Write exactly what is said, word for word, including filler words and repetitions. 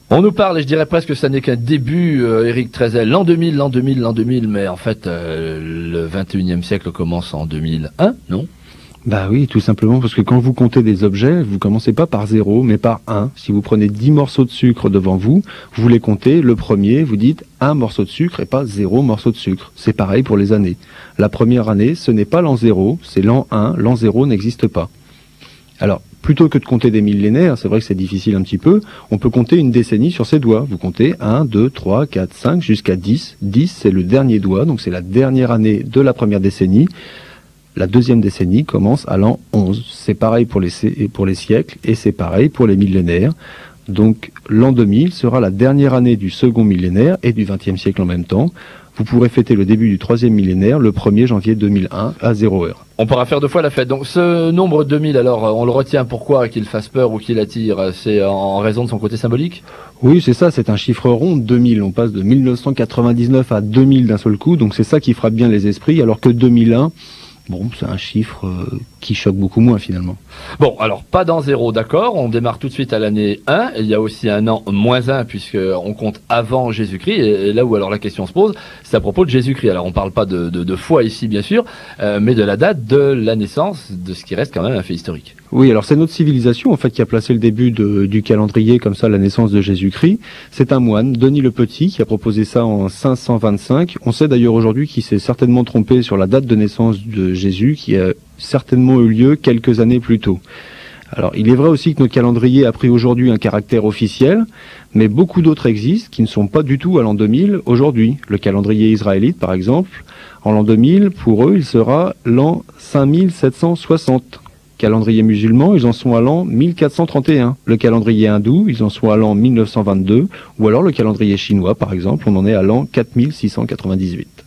On nous parle, et je dirais presque que ça n'est qu'un début, euh, Éric Trézel, l'an deux mille, l'an deux mille, l'an deux mille, mais en fait, euh, le vingt et unième siècle commence en deux mille un, non ? Bah oui, tout simplement parce que quand vous comptez des objets, vous commencez pas par zéro, mais par un. Si vous prenez dix morceaux de sucre devant vous, vous les comptez, le premier, vous dites un morceau de sucre et pas zéro morceau de sucre. C'est pareil pour les années. La première année, ce n'est pas l'an zéro, c'est l'an un, l'an zéro n'existe pas. Alors, plutôt que de compter des millénaires, c'est vrai que c'est difficile un petit peu, on peut compter une décennie sur ses doigts. Vous comptez un, deux, trois, quatre, cinq, jusqu'à dix. dix, c'est le dernier doigt, donc c'est la dernière année de la première décennie. La deuxième décennie commence à l'an onze. C'est pareil pour les, pour les siècles et c'est pareil pour les millénaires. Donc l'an deux mille sera la dernière année du second millénaire et du vingtième siècle en même temps. Vous pourrez fêter le début du troisième millénaire le premier janvier deux mille un à zéro heure. On pourra faire deux fois la fête. Donc ce nombre deux mille, alors on le retient pourquoi qu'il fasse peur ou qu'il attire? C'est en raison de son côté symbolique? Oui, c'est ça, c'est un chiffre rond, deux mille. On passe de mille neuf cent quatre-vingt-dix-neuf à deux mille d'un seul coup, donc c'est ça qui frappe bien les esprits, alors que deux mille un... Bon, c'est un chiffre euh, qui choque beaucoup moins finalement. Bon, alors pas dans zéro, d'accord, on démarre tout de suite à l'année un, il y a aussi un an moins un puisqu'on compte avant Jésus-Christ, et là où alors la question se pose, c'est à propos de Jésus-Christ. Alors on parle pas de, de, de foi ici bien sûr, euh, mais de la date de la naissance, de ce qui reste quand même un fait historique. Oui, alors c'est notre civilisation en fait qui a placé le début de, du calendrier comme ça, la naissance de Jésus-Christ. C'est un moine, Denis le Petit, qui a proposé ça en cinq cent vingt-cinq. On sait d'ailleurs aujourd'hui qu'il s'est certainement trompé sur la date de naissance de Jésus, qui a certainement eu lieu quelques années plus tôt. Alors, il est vrai aussi que notre calendrier a pris aujourd'hui un caractère officiel, mais beaucoup d'autres existent qui ne sont pas du tout à l'an deux mille aujourd'hui. Le calendrier israélite, par exemple, en l'an deux mille, pour eux, il sera l'an cinq mille sept cent soixante. Calendrier musulman, ils en sont à l'an mille quatre cent trente et un. Le calendrier hindou, ils en sont à l'an mille neuf cent vingt-deux. Ou alors le calendrier chinois, par exemple, on en est à l'an quatre mille six cent quatre-vingt-dix-huit.